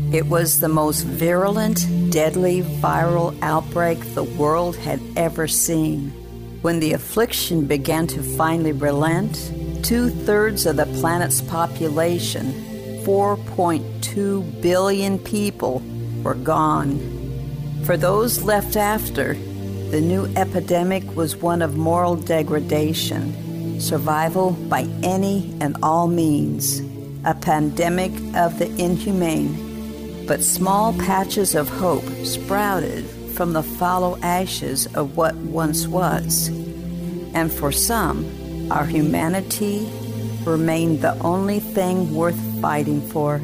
It was the most virulent, deadly viral outbreak the world had ever seen. When the affliction began to finally relent, 2/3 of the planet's population, 4.2 billion people, were gone. For those left after, the new epidemic was one of moral degradation, survival by any and all means, a pandemic of the inhumane. But small patches of hope sprouted from the fallow ashes of what once was. And for some, our humanity remained the only thing worth fighting for.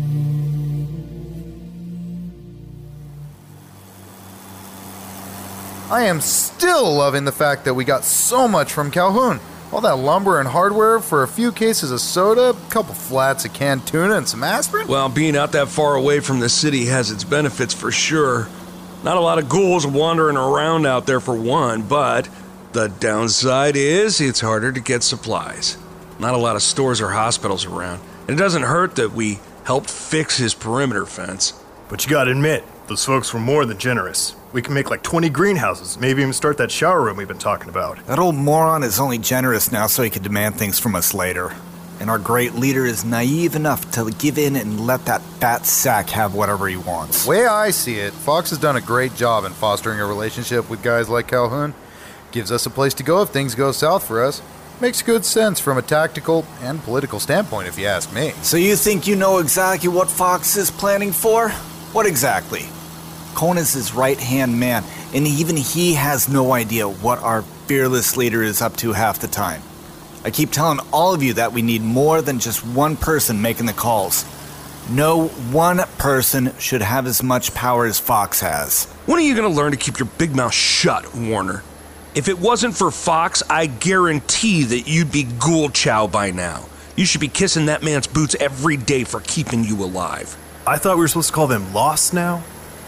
I am still loving the fact that we got so much from Calhoun. All that lumber and hardware for a few cases of soda, a couple flats of canned tuna, and some aspirin? Well, being out that far away from the city has its benefits for sure. Not a lot of ghouls wandering around out there for one, but the downside is it's harder to get supplies. Not a lot of stores or hospitals around. And it doesn't hurt that we helped fix his perimeter fence. But you gotta admit, those folks were more than generous. We can make like 20 greenhouses, maybe even start that shower room we've been talking about. That old moron is only generous now so he can demand things from us later. And our great leader is naive enough to give in and let that fat sack have whatever he wants. The way I see it, Fox has done a great job in fostering a relationship with guys like Calhoun. Gives us a place to go if things go south for us. Makes good sense from a tactical and political standpoint, if you ask me. So you think you know exactly what Fox is planning for? What exactly? Cohen is his right-hand man, and even he has no idea what our fearless leader is up to half the time. I keep telling all of you that we need more than just one person making the calls. No one person should have as much power as Fox has. When are you going to learn to keep your big mouth shut, Warner? If it wasn't for Fox, I guarantee that you'd be Ghoul Chow by now. You should be kissing that man's boots every day for keeping you alive. I thought we were supposed to call them Lost now?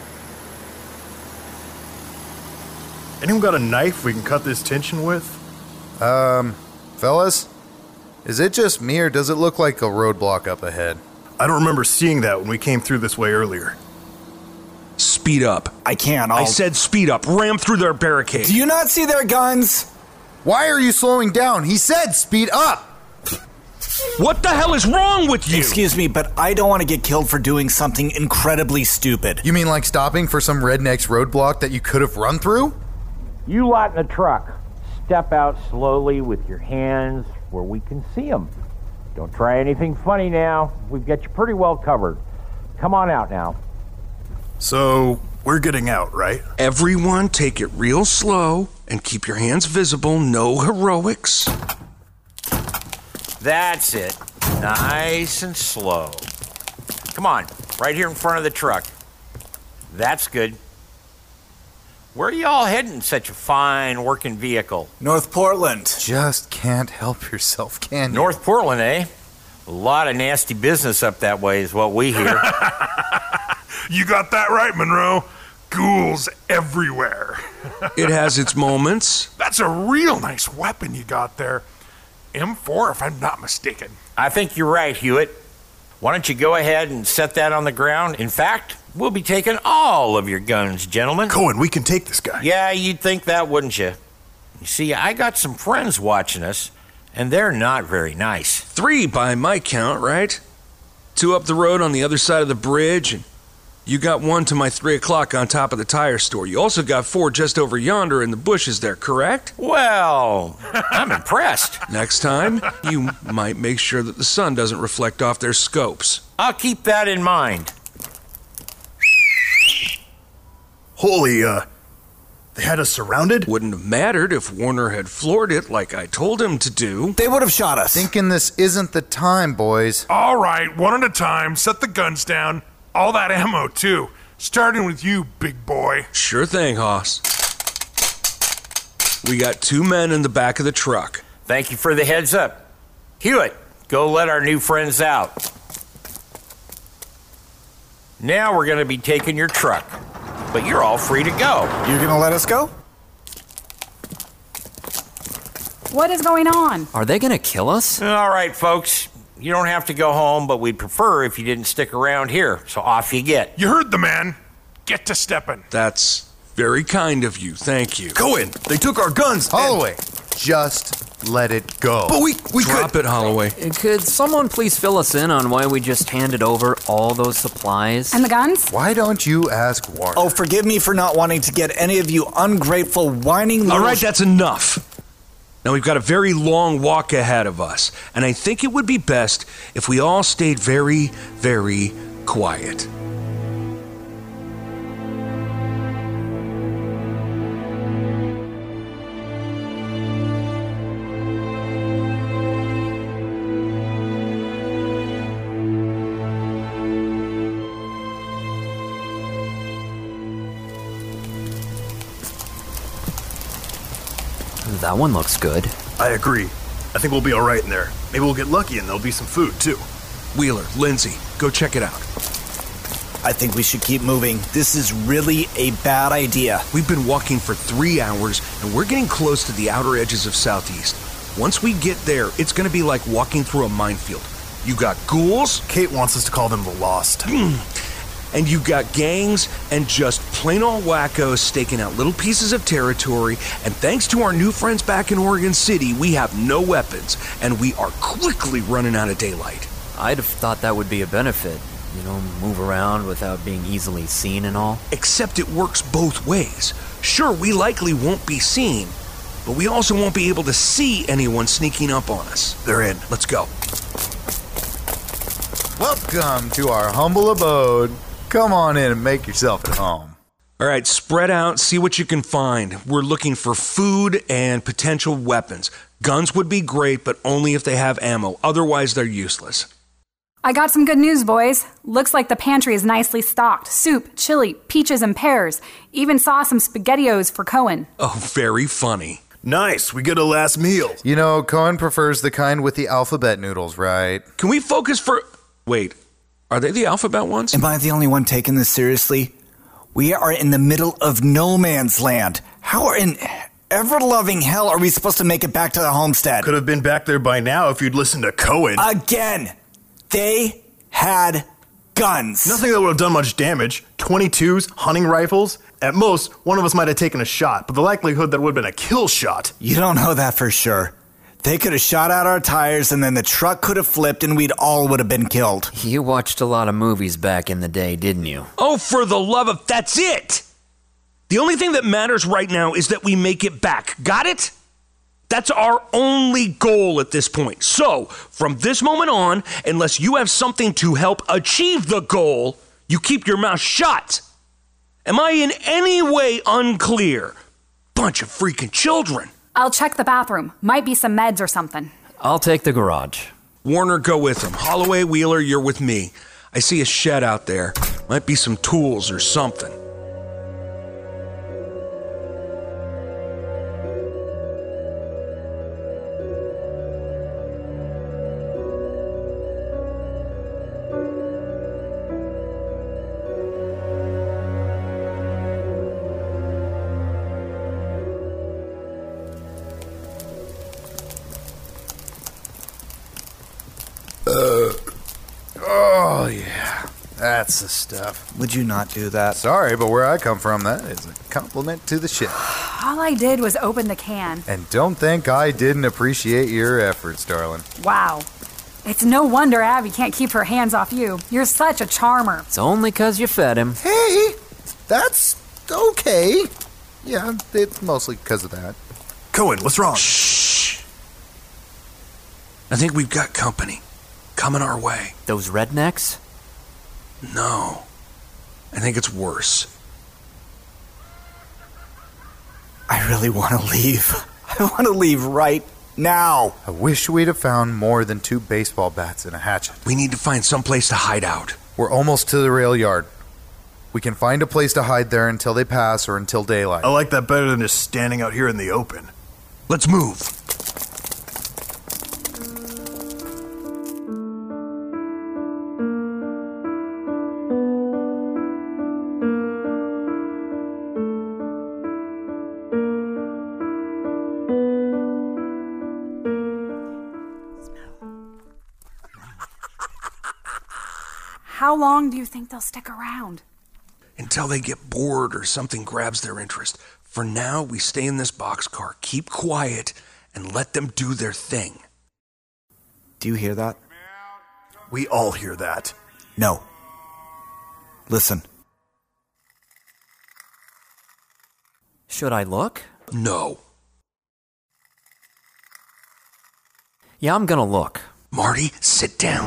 Anyone got a knife we can cut this tension with? Fellas? Is it just me or does it look like a roadblock up ahead? I don't remember seeing that when we came through this way earlier. Speed up. I can't. I said speed up. Ram through their barricade. Do you not see their guns? Why are you slowing down? He said speed up! What the hell is wrong with you? Excuse me, but I don't want to get killed for doing something incredibly stupid. You mean like stopping for some redneck's roadblock that you could have run through? You lot in the truck, step out slowly with your hands where we can see them. Don't try anything funny now. We've got you pretty well covered. Come on out now. So, we're getting out, right? Everyone take it real slow and keep your hands visible. No heroics. That's it. Nice and slow. Come on, right here in front of the truck. That's good. Where are you all heading in such a fine working vehicle? North Portland. Just can't help yourself, can you? North Portland, eh? A lot of nasty business up that way is what we hear. You got that right, Monroe. Ghouls everywhere. It has its moments. That's a real nice weapon you got there. M4, if I'm not mistaken. I think you're right, Hewitt. Why don't you go ahead and set that on the ground? In fact, we'll be taking all of your guns, gentlemen. Cohen, we can take this guy. Yeah, you'd think that, wouldn't you? You see, I got some friends watching us, and they're not very nice. 3 by my count, right? 2 up the road on the other side of the bridge, and you got 1 to my 3 o'clock on top of the tire store. You also got 4 just over yonder in the bushes there, correct? Well, I'm impressed. Next time, you might make sure that the sun doesn't reflect off their scopes. I'll keep that in mind. Holy, they had us surrounded? Wouldn't have mattered if Warner had floored it like I told him to do. They would have shot us. Thinking this isn't the time, boys. All right, one at a time. Set the guns down. All that ammo, too. Starting with you, big boy. Sure thing, Hoss. We got 2 men in the back of the truck. Thank you for the heads up. Hewitt, go let our new friends out. Now we're going to be taking your truck, but you're all free to go. You're gonna let us go? What is going on? Are they gonna kill us? All right, folks. You don't have to go home, but we'd prefer if you didn't stick around here. So off you get. You heard the man. Get to stepping. That's very kind of you. Thank you. Cohen, they took our guns. Holloway, just let it go. But we Drop it, Holloway. Could someone please fill us in on why we just handed over all those supplies? And the guns? Why don't you ask Warner? Oh, forgive me for not wanting to get any of you ungrateful, whining little... All right, that's enough. Now we've got a very long walk ahead of us, and I think it would be best if we all stayed very, very quiet. That one looks good. I agree. I think we'll be all right in there. Maybe we'll get lucky and there'll be some food, too. Wheeler, Lindsay, go check it out. I think we should keep moving. This is really a bad idea. We've been walking for 3 hours, and we're getting close to the outer edges of Southeast. Once we get there, it's going to be like walking through a minefield. You got ghouls, Kate wants us to call them the Lost. and you got gangs and just plain old wackos staking out little pieces of territory, and thanks to our new friends back in Oregon City, we have no weapons, and we are quickly running out of daylight. I'd have thought that would be a benefit. You know, move around without being easily seen and all. Except it works both ways. Sure, we likely won't be seen, but we also won't be able to see anyone sneaking up on us. They're in. Let's go. Welcome to our humble abode. Come on in and make yourself at home. All right, spread out, see what you can find. We're looking for food and potential weapons. Guns would be great, but only if they have ammo. Otherwise, they're useless. I got some good news, boys. Looks like the pantry is nicely stocked. Soup, chili, peaches, and pears. Even saw some SpaghettiOs for Cohen. Oh, very funny. Nice, we get a last meal. You know, Cohen prefers the kind with the alphabet noodles, right? Can we focus for... Wait, are they the alphabet ones? Am I the only one taking this seriously? We are in the middle of no man's land. How in ever-loving hell are we supposed to make it back to the homestead? Could have been back there by now if you'd listened to Cohen. Again! They had guns. Nothing that would have done much damage. 22s, hunting rifles. At most, one of us might have taken a shot, but the likelihood that it would have been a kill shot. You don't know that for sure. They could have shot out our tires and then the truck could have flipped and we'd all would have been killed. You watched a lot of movies back in the day, didn't you? Oh, for the love of... That's it! The only thing that matters right now is that we make it back. Got it? That's our only goal at this point. So, from this moment on, unless you have something to help achieve the goal, you keep your mouth shut. Am I in any way unclear? Bunch of freaking children. I'll check the bathroom. Might be some meds or something. I'll take the garage. Warner, go with him. Holloway, Wheeler, you're with me. I see a shed out there. Might be some tools or something. Oh, yeah. That's the stuff. Would you not do that? Sorry, but where I come from, that is a compliment to the ship. All I did was open the can. And don't think I didn't appreciate your efforts, darling. Wow. It's no wonder Abby can't keep her hands off you. You're such a charmer. It's only 'cause you fed him. Hey, that's okay. Yeah, it's mostly because of that. Cohen, what's wrong? Shh. I think we've got company coming our way. Those rednecks? No. I think it's worse. I really want to leave. I want to leave right now. I wish we'd have found more than 2 baseball bats and a hatchet. We need to find someplace to hide out. We're almost to the rail yard. We can find a place to hide there until they pass or until daylight. I like that better than just standing out here in the open. Let's move. How long do you think they'll stick around? Until they get bored or something grabs their interest. For now, we stay in this boxcar, keep quiet, and let them do their thing. Do you hear that? We all hear that. No. Listen. Should I look? No. Yeah, I'm gonna look. Marty, sit down.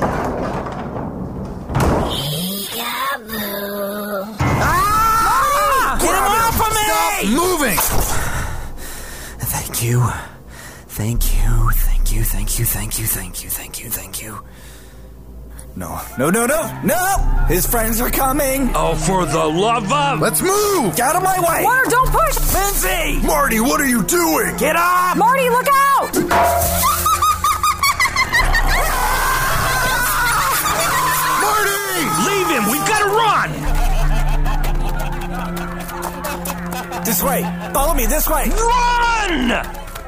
Get him off of me! Stop moving! Thank you. Thank you. Thank you. Thank you. Thank you. Thank you. Thank you. Thank you. No. His friends are coming. Oh, for the love of... Let's move! Get out of my way. Water, don't push! Lindsay! Marty, what are you doing? Get up! Marty, look out! Marty! Leave him! We've got to run! This way. Follow me this way. Run!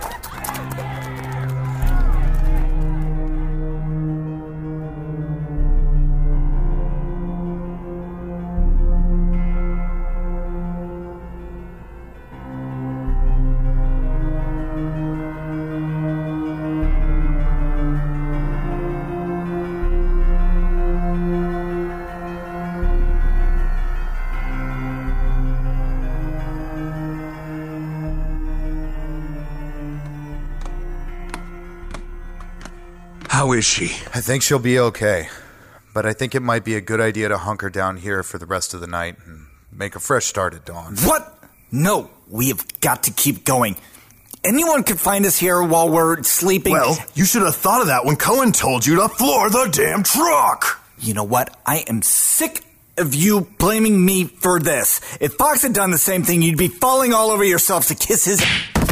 How is she? I think she'll be okay. But I think it might be a good idea to hunker down here for the rest of the night and make a fresh start at dawn. What? No, we have got to keep going. Anyone could find us here while we're sleeping. Well, you should have thought of that when Cohen told you to floor the damn truck. You know what? I am sick of you blaming me for this. If Fox had done the same thing, you'd be falling all over yourself to kiss his...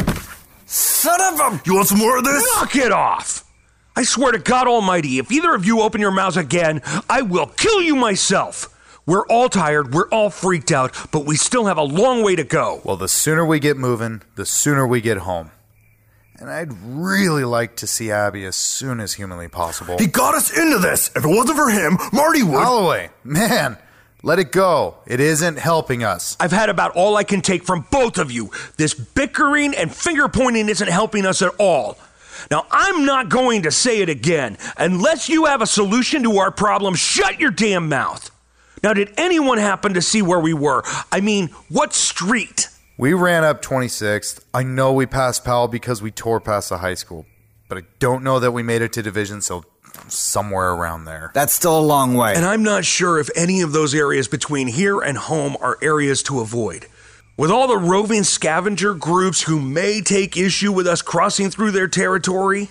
Son of a... You want some more of this? Knock it off! I swear to God Almighty, if either of you open your mouths again, I will kill you myself. We're all tired, we're all freaked out, but we still have a long way to go. Well, the sooner we get moving, the sooner we get home. And I'd really like to see Abby as soon as humanly possible. He got us into this. If it wasn't for him, Marty would... Holloway, man, let it go. It isn't helping us. I've had about all I can take from both of you. This bickering and finger-pointing isn't helping us at all. Now, I'm not going to say it again. Unless you have a solution to our problem, shut your damn mouth. Now, did anyone happen to see where we were? I mean, what street? We ran up 26th. I know we passed Powell because we tore past the high school. But I don't know that we made it to Division, so somewhere around there. That's still a long way. And I'm not sure if any of those areas between here and home are areas to avoid. With all the roving scavenger groups who may take issue with us crossing through their territory,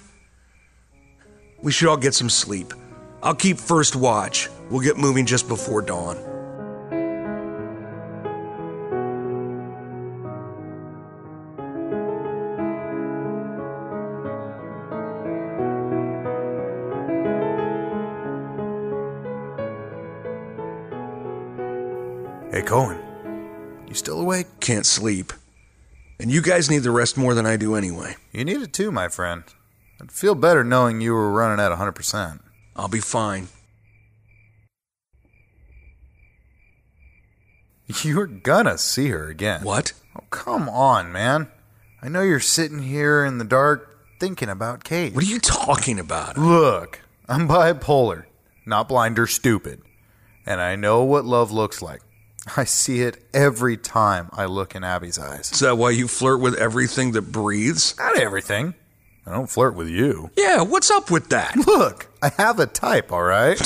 we should all get some sleep. I'll keep first watch. We'll get moving just before dawn. Hey, Cohen. You still awake? Can't sleep. And you guys need the rest more than I do anyway. You need it too, my friend. I'd feel better knowing you were running at 100%. I'll be fine. You're gonna see her again. What? Oh, come on, man. I know you're sitting here in the dark thinking about Kate. What are you talking about? Look, I'm bipolar, not blind or stupid. And I know what love looks like. I see it every time I look in Abby's eyes. Is that why you flirt with everything that breathes? Not everything. I don't flirt with you. Yeah, what's up with that? Look, I have a type, all right?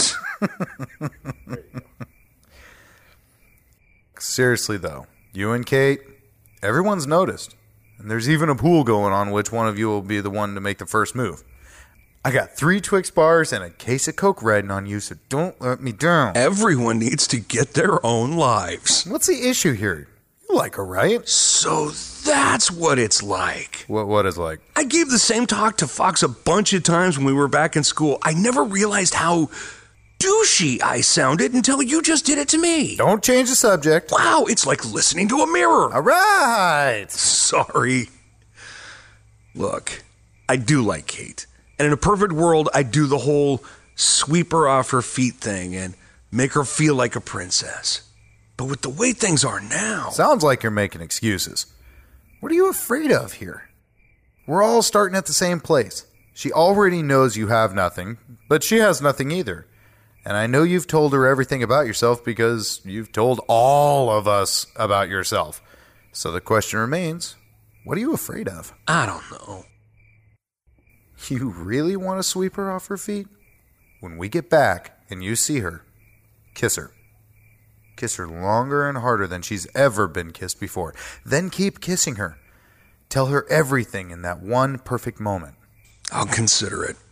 Seriously, though, you and Kate, everyone's noticed. And there's even a pool going on which one of you will be the one to make the first move. I got 3 Twix bars and a case of Coke Red on you, so don't let me down. Everyone needs to get their own lives. What's the issue here? You like her, right? So that's what it's like. What is like? I gave the same talk to Fox a bunch of times when we were back in school. I never realized how douchey I sounded until you just did it to me. Don't change the subject. Wow, it's like listening to a mirror. All right. Sorry. Look, I do like Kate. And in a perfect world, I'd do the whole sweep her off her feet thing and Make her feel like a princess. But with the way things are now... Sounds like you're making excuses. What are you afraid of here? We're all starting at the same place. She already knows you have nothing, but she has nothing either. And I know you've told her everything about yourself because you've told all of us about yourself. So the question remains, what are you afraid of? I don't know. You really want to sweep her off her feet? When we get back and you see her, kiss her. Kiss her longer and harder than she's ever been kissed before. Then keep kissing her. Tell her everything in that one perfect moment. I'll consider it.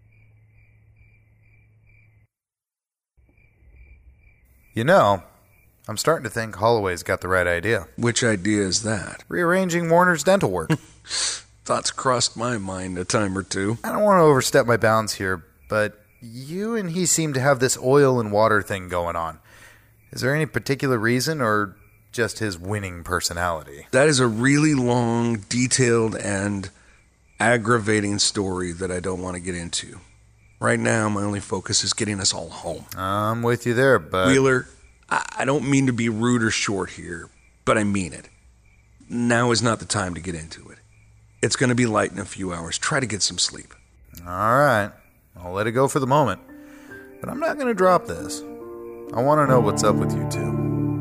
You know, I'm starting to think Holloway's got the right idea. Which idea is that? Rearranging Warner's dental work. Thoughts crossed my mind a time or two. I don't want to overstep my bounds here, but you and he seem to have this oil and water thing going on. Is there any particular reason, or just his winning personality? That is a really long, detailed, and aggravating story that I don't want to get into. Right now, my only focus is getting us all home. I'm with you there, but... Wheeler, I don't mean to be rude or short here, but I mean it. Now is not the time to get into it. It's going to be light in a few hours. Try to get some sleep. All right. I'll let it go for the moment. But I'm not going to drop this. I want to know what's up with you two.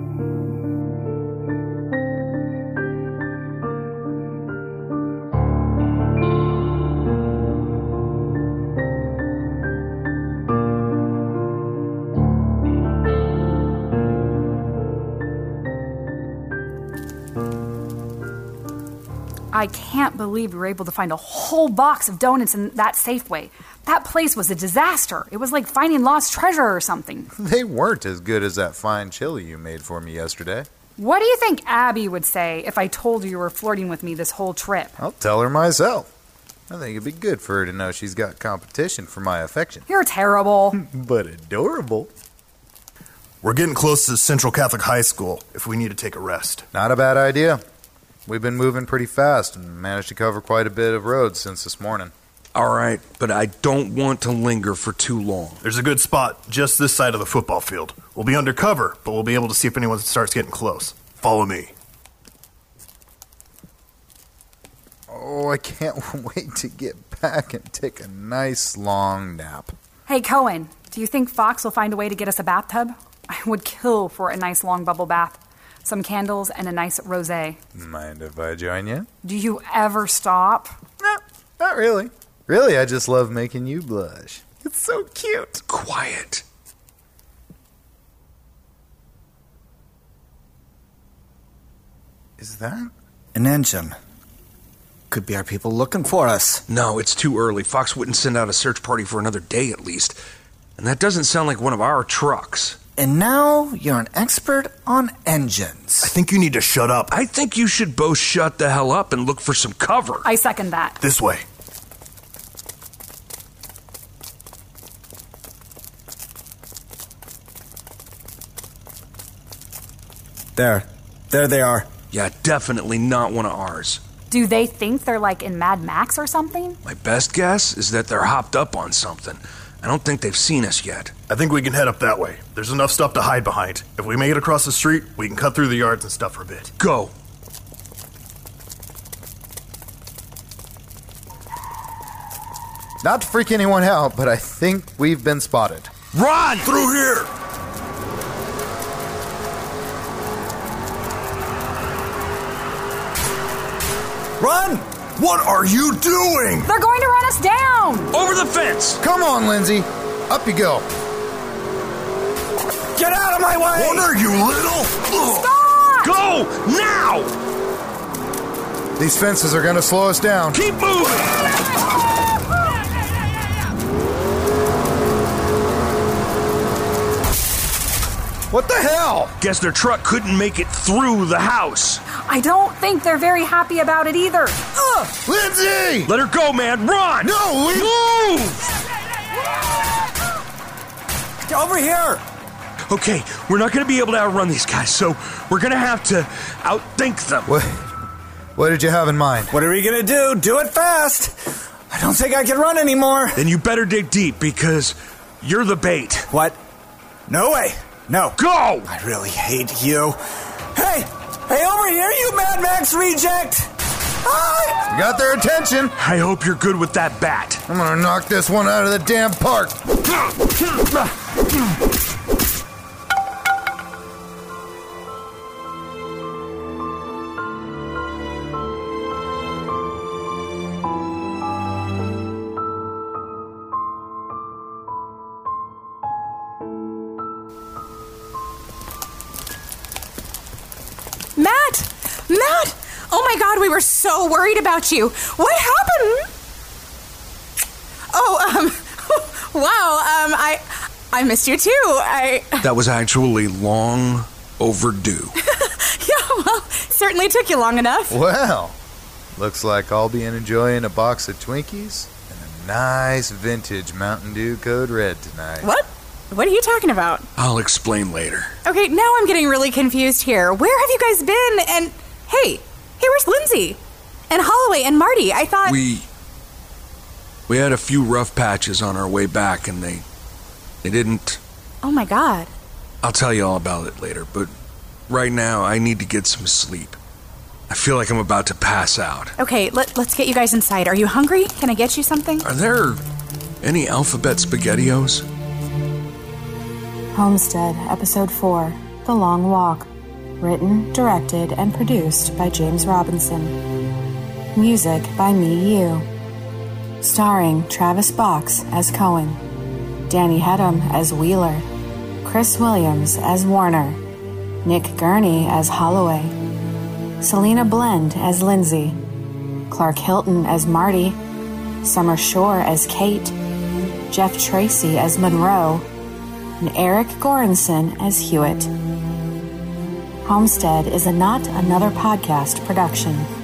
I can't believe we were able to find a whole box of donuts in that Safeway. That place was a disaster. It was like finding lost treasure or something. They weren't as good as that fine chili you made for me yesterday. What do you think Abby would say if I told her you were flirting with me this whole trip? I'll tell her myself. I think it'd be good for her to know she's got competition for my affection. You're terrible. But adorable. We're getting close to Central Catholic High School if we need to take a rest. Not a bad idea. We've been moving pretty fast and managed to cover quite a bit of road since this morning. All right, but I don't want to linger for too long. There's a good spot just this side of the football field. We'll be undercover, but we'll be able to see if anyone starts getting close. Follow me. Oh, I can't wait to get back and take a nice long nap. Hey, Cohen, do you think Fox will find a way to get us a bathtub? I would kill for a nice long bubble bath. Some candles and a nice rosé. Mind if I join you? Do you ever stop? No, not really. Really, I just love making you blush. It's so cute. Quiet. Is that? An engine. Could be our people looking for us. No, it's too early. Fox wouldn't send out a search party for another day at least. And that doesn't sound like one of our trucks. And now you're an expert on engines. I think you need to shut up. I think you should both shut the hell up and look for some cover. I second that. This way. There they are. Yeah, definitely not one of ours. Do they think they're like in Mad Max or something? My best guess is that they're hopped up on something. I don't think they've seen us yet. I think we can head up that way. There's enough stuff to hide behind. If we make it across the street, we can cut through the yards and stuff for a bit. Go. Not to freak anyone out, but I think we've been spotted. Run! Through here! Run! What are you doing? They're going to run us down! Over the fence! Come on, Lindsay. Up you go. Get out of my way! What are you, little? Stop! Go! Now! These fences are going to slow us down. Keep moving! What the hell? Guess their truck couldn't make it through the house. I don't think they're very happy about it either. Lindsay! Let her go, man. Run! No, Move! Get over here! Okay, we're not going to be able to outrun these guys, so we're going to have to outthink them. What did you have in mind? What are we gonna do? Do it fast! I don't think I can run anymore. Then you better dig deep, because you're the bait. What? No way. No. Go! I really hate you. Hey, over here, you Mad Max reject! Hi! You got their attention. I hope you're good with that bat. I'm gonna knock this one out of the damn park. Matt! Oh my God, we were so worried about you. What happened? Oh, wow, I missed you too. That was actually long overdue. Yeah, well, certainly took you long enough. Well, looks like I'll be enjoying a box of Twinkies and a nice vintage Mountain Dew Code Red tonight. What? What are you talking about? I'll explain later. Okay, now I'm getting really confused here. Where have you guys been? And hey, where's Lindsay? And Holloway and Marty? I thought... We had a few rough patches on our way back, and they didn't... Oh my God. I'll tell you all about it later, but right now I need to get some sleep. I feel like I'm about to pass out. Okay, let's get you guys inside. Are you hungry? Can I get you something? Are there any alphabet SpaghettiOs? Homestead, Episode 4, The Long Walk. Written, directed, and produced by James Robinson. Music by Me You. Starring Travis Box as Cohen, Danny Hedham as Wheeler, Chris Williams as Warner, Nick Gurney as Holloway, Selena Blend as Lindsay, Clark Hilton as Marty, Summer Shore as Kate, Jeff Tracy as Monroe, and Eric Goranson as Hewitt. Homestead is a Not Another Podcast production.